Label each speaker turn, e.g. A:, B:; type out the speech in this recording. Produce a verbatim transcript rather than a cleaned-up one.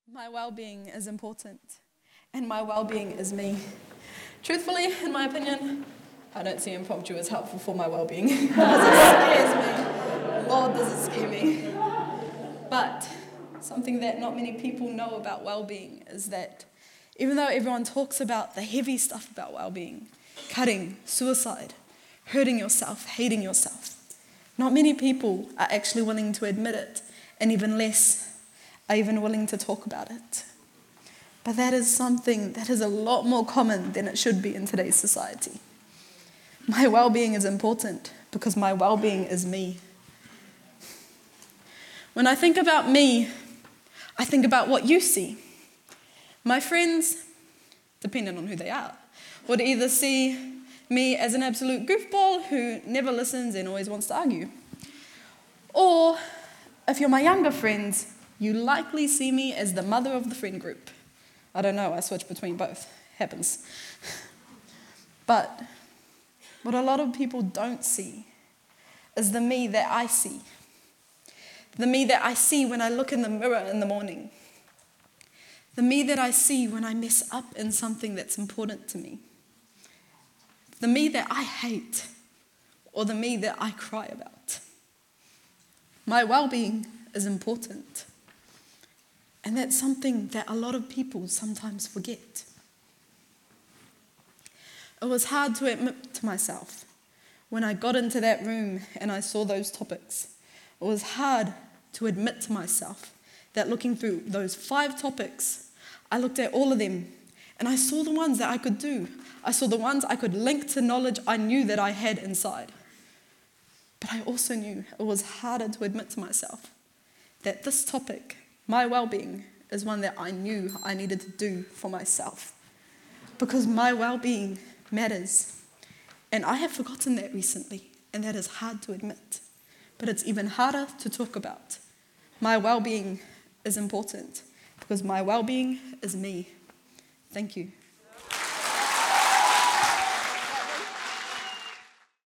A: My well-being is important, and my well-being is me. Truthfully, in my opinion, I don't see impromptu as helpful for my well-being because it scares me. Lord, does it scare me. But something that not many people know about well-being is that even though everyone talks about the heavy stuff about well-being, cutting, suicide, hurting yourself, hating yourself, not many people are actually willing to admit it, and even less are even willing to talk about it. But that is something that is a lot more common than it should be in today's society. My well-being is important because my well-being is me. When I think about me, I think about what you see. My friends, depending on who they are, would either see me as an absolute goofball who never listens and always wants to argue. Or, if you're my younger friends, you likely see me as the mother of the friend group. I don't know, I switch between both. Happens. But what a lot of people don't see is the me that I see. The me that I see when I look in the mirror in the morning. The me that I see when I mess up in something that's important to me. The me that I hate, or the me that I cry about. My well-being is important. And that's something that a lot of people sometimes forget. It was hard to admit to myself when I got into that room and I saw those topics. It was hard to admit to myself that looking through those five topics, I looked at all of them and I saw the ones that I could do. I saw the ones I could link to knowledge I knew that I had inside. But I also knew it was harder to admit to myself that this topic, my well-being, is one that I knew I needed to do for myself. Because my well-being matters. And I have forgotten that recently, and that is hard to admit. But it's even harder to talk about. My well-being is important, because my well-being is me. Thank you.